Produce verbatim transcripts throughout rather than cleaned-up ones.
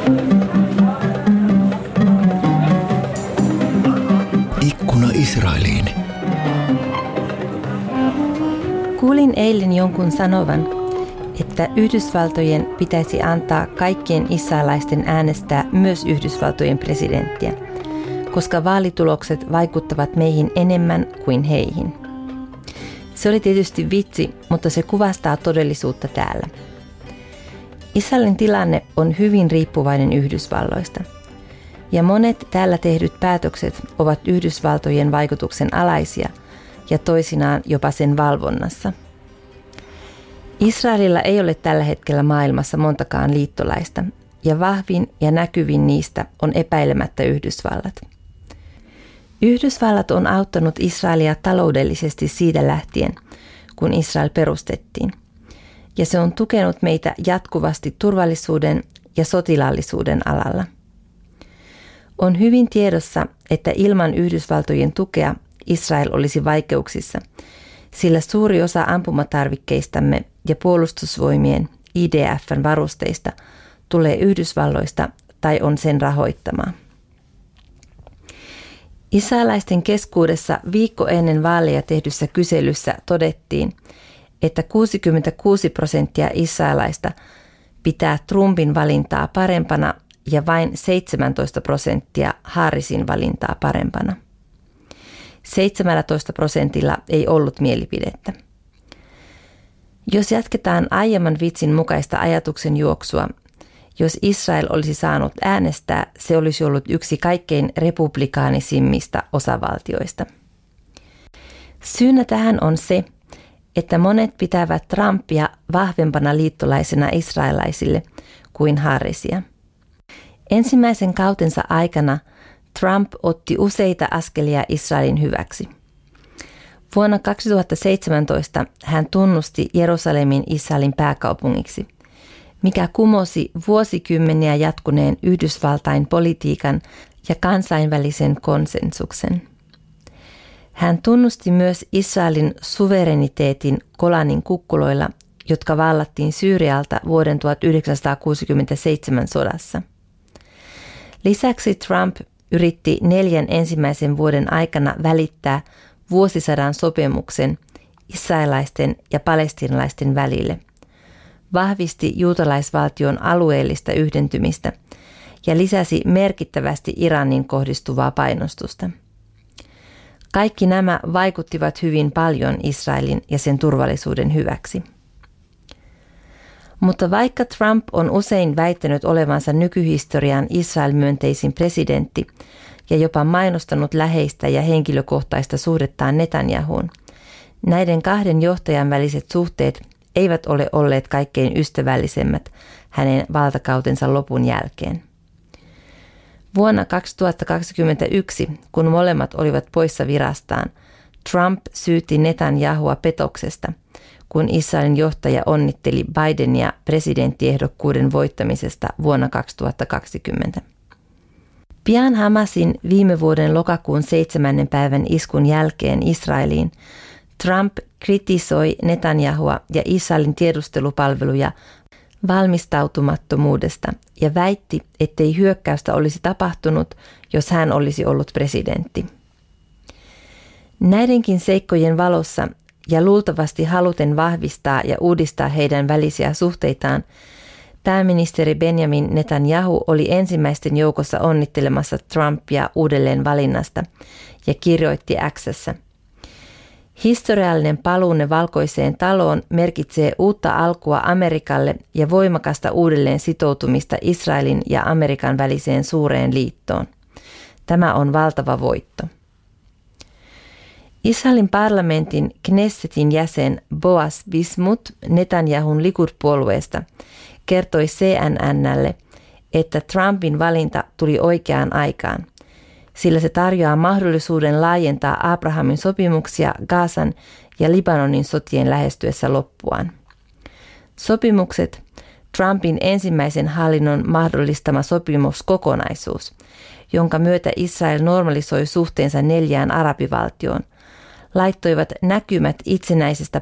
Ikkuna Israeliin. Kuulin eilen jonkun sanovan, että Yhdysvaltojen pitäisi antaa kaikkien israelaisten äänestää myös Yhdysvaltojen presidenttiä, koska vaalitulokset vaikuttavat meihin enemmän kuin heihin. Se oli tietysti vitsi, mutta se kuvastaa todellisuutta täällä. Israelin tilanne on hyvin riippuvainen Yhdysvalloista, ja monet täällä tehdyt päätökset ovat Yhdysvaltojen vaikutuksen alaisia ja toisinaan jopa sen valvonnassa. Israelilla ei ole tällä hetkellä maailmassa montakaan liittolaista, ja vahvin ja näkyvin niistä on epäilemättä Yhdysvallat. Yhdysvallat on auttanut Israelia taloudellisesti siitä lähtien, kun Israel perustettiin, ja se on tukenut meitä jatkuvasti turvallisuuden ja sotilaallisuuden alalla. On hyvin tiedossa, että ilman Yhdysvaltojen tukea Israel olisi vaikeuksissa, sillä suuri osa ampumatarvikkeistamme ja puolustusvoimien I D F:n varusteista tulee Yhdysvalloista tai on sen rahoittamaa. Israelaisten keskuudessa viikko ennen vaaleja tehdyssä kyselyssä todettiin, että kuusikymmentäkuusi prosenttia israelaista pitää Trumpin valintaa parempana ja vain seitsemäntoista prosenttia Harrisin valintaa parempana. seitsemäntoista prosentilla ei ollut mielipidettä. Jos jatketaan aiemman vitsin mukaista ajatuksen juoksua, jos Israel olisi saanut äänestää, se olisi ollut yksi kaikkein republikaanisimmista osavaltioista. Syynä tähän on se, että monet pitävät Trumpia vahvempana liittolaisena israelaisille kuin Harrisia. Ensimmäisen kautensa aikana Trump otti useita askelia Israelin hyväksi. Vuonna kaksituhattaseitsemäntoista hän tunnusti Jerusalemin Israelin pääkaupungiksi, mikä kumosi vuosikymmeniä jatkuneen Yhdysvaltain politiikan ja kansainvälisen konsensuksen. Hän tunnusti myös Israelin suvereniteetin Golanin kukkuloilla, jotka vallattiin Syyrialta vuoden tuhatyhdeksänsataakuusikymmentäseitsemän sodassa. Lisäksi Trump yritti neljän ensimmäisen vuoden aikana välittää vuosisadan sopimuksen israelaisten ja palestiinalaisten välille, vahvisti juutalaisvaltion alueellista yhdentymistä ja lisäsi merkittävästi Iranin kohdistuvaa painostusta. Kaikki nämä vaikuttivat hyvin paljon Israelin ja sen turvallisuuden hyväksi. Mutta vaikka Trump on usein väittänyt olevansa nykyhistorian Israel-myönteisin presidentti ja jopa mainostanut läheistä ja henkilökohtaista suhdettaan Netanyahuun, näiden kahden johtajan väliset suhteet eivät ole olleet kaikkein ystävällisemmät hänen valtakautensa lopun jälkeen. Vuonna kaksituhattakaksikymmentäyksi, kun molemmat olivat poissa virastaan, Trump syytti Netanyahua petoksesta, kun Israelin johtaja onnitteli Bidenia presidenttiehdokkuuden voittamisesta vuonna kaksituhattakaksikymmentä. Pian Hamasin viime vuoden lokakuun seitsemännen päivän iskun jälkeen Israeliin Trump kritisoi Netanyahua ja Israelin tiedustelupalveluja valmistautumattomuudesta ja väitti, ettei hyökkäystä olisi tapahtunut, jos hän olisi ollut presidentti. Näidenkin seikkojen valossa ja luultavasti haluten vahvistaa ja uudistaa heidän välisiä suhteitaan, pääministeri Benjamin Netanyahu oli ensimmäisten joukossa onnittelemassa Trumpia uudelleen valinnasta ja kirjoitti X:ssä: historiallinen paluunne valkoiseen taloon merkitsee uutta alkua Amerikalle ja voimakasta uudelleen sitoutumista Israelin ja Amerikan väliseen suureen liittoon. Tämä on valtava voitto. Israelin parlamentin Knessetin jäsen Boaz Bismuth Netanyahun Likud-puolueesta kertoi C N N:lle, että Trumpin valinta tuli oikeaan aikaan, sillä se tarjoaa mahdollisuuden laajentaa Abrahamin sopimuksia Gazan ja Libanonin sotien lähestyessä loppuaan. Sopimukset, Trumpin ensimmäisen hallinnon mahdollistama sopimuskokonaisuus, jonka myötä Israel normalisoi suhteensa neljään arabivaltioon, laittoivat näkymät itsenäisestä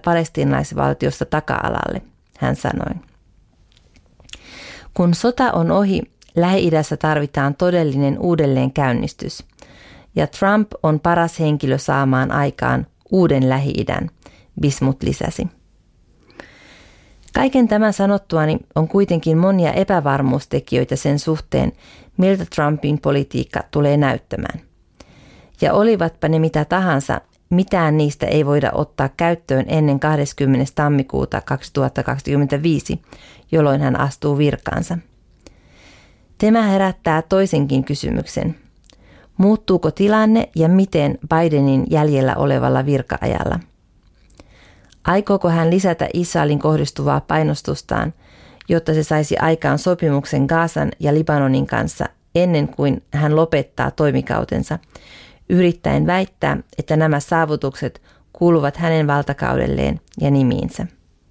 palestiinalaisvaltiosta taka-alalle, hän sanoi. Kun sota on ohi, Lähi-idässä tarvitaan todellinen uudelleenkäynnistys, ja Trump on paras henkilö saamaan aikaan uuden Lähi-idän, Bismuth lisäsi. Kaiken tämän sanottuani on kuitenkin monia epävarmuustekijöitä sen suhteen, miltä Trumpin politiikka tulee näyttämään. Ja olivatpa ne mitä tahansa, mitään niistä ei voida ottaa käyttöön ennen kahdeskymmenes tammikuuta kaksituhattakaksikymmentäviisi, jolloin hän astuu virkaansa. Tämä herättää toisenkin kysymyksen. Muuttuuko tilanne ja miten Bidenin jäljellä olevalla virka-ajalla? Aikooko hän lisätä Israelin kohdistuvaa painostustaan, jotta se saisi aikaan sopimuksen Gazan ja Libanonin kanssa ennen kuin hän lopettaa toimikautensa, yrittäen väittää, että nämä saavutukset kuuluvat hänen valtakaudelleen ja nimiinsä.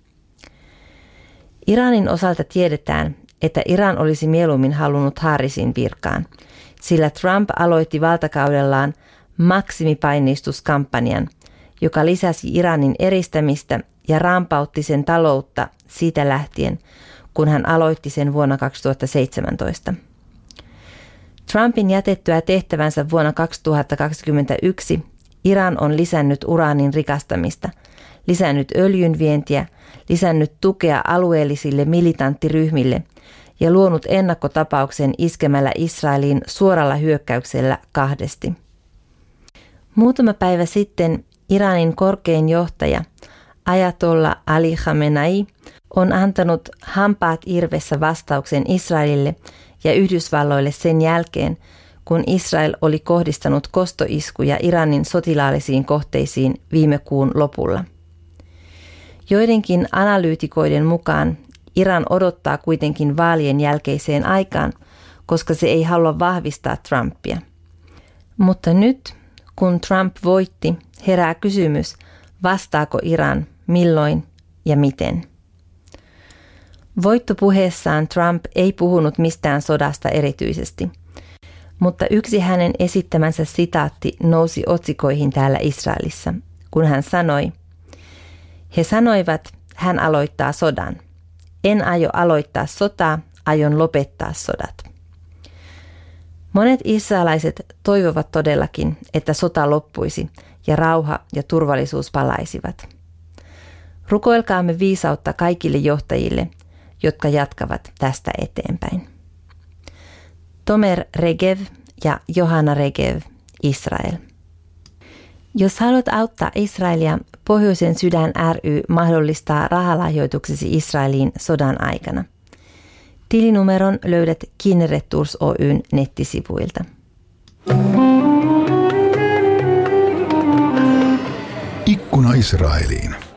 Iranin osalta tiedetään, että Iran olisi mieluummin halunnut Harrisin virkaan, sillä Trump aloitti valtakaudellaan maksimipaineistuskampanjan, joka lisäsi Iranin eristämistä ja rampautti sen taloutta siitä lähtien, kun hän aloitti sen vuonna kaksituhattaseitsemäntoista. Trumpin jätettyä tehtävänsä vuonna kaksituhattakaksikymmentäyksi Iran on lisännyt uraanin rikastamista, lisännyt öljyn vientiä, lisännyt tukea alueellisille militanttiryhmille ja luonut ennakkotapauksen iskemällä Israeliin suoralla hyökkäyksellä kahdesti. Muutama päivä sitten Iranin korkein johtaja Ayatollah Ali Khamenei on antanut hampaat irvessä vastauksen Israelille ja Yhdysvalloille sen jälkeen, kun Israel oli kohdistanut kostoiskuja Iranin sotilaallisiin kohteisiin viime kuun lopulla. Joidenkin analyytikoiden mukaan Iran odottaa kuitenkin vaalien jälkeiseen aikaan, koska se ei halua vahvistaa Trumpia. Mutta nyt, kun Trump voitti, herää kysymys, vastaako Iran, milloin ja miten. Voittopuheessaan Trump ei puhunut mistään sodasta erityisesti, mutta yksi hänen esittämänsä sitaatti nousi otsikoihin täällä Israelissa, kun hän sanoi, he sanoivat, hän aloittaa sodan. En aio aloittaa sotaa, aion lopettaa sodat. Monet israelaiset toivovat todellakin, että sota loppuisi ja rauha ja turvallisuus palaisivat. Rukoilkaamme viisautta kaikille johtajille, jotka jatkavat tästä eteenpäin. Tomer Regev ja Johanna Regev, Israel. Jos haluat auttaa Israelia, Pohjoisen sydän ry mahdollistaa rahalahjoituksesi Israeliin sodan aikana. Tilinumeron löydät Kinneret Tours Oy:n nettisivuilta. Ikkuna Israeliin.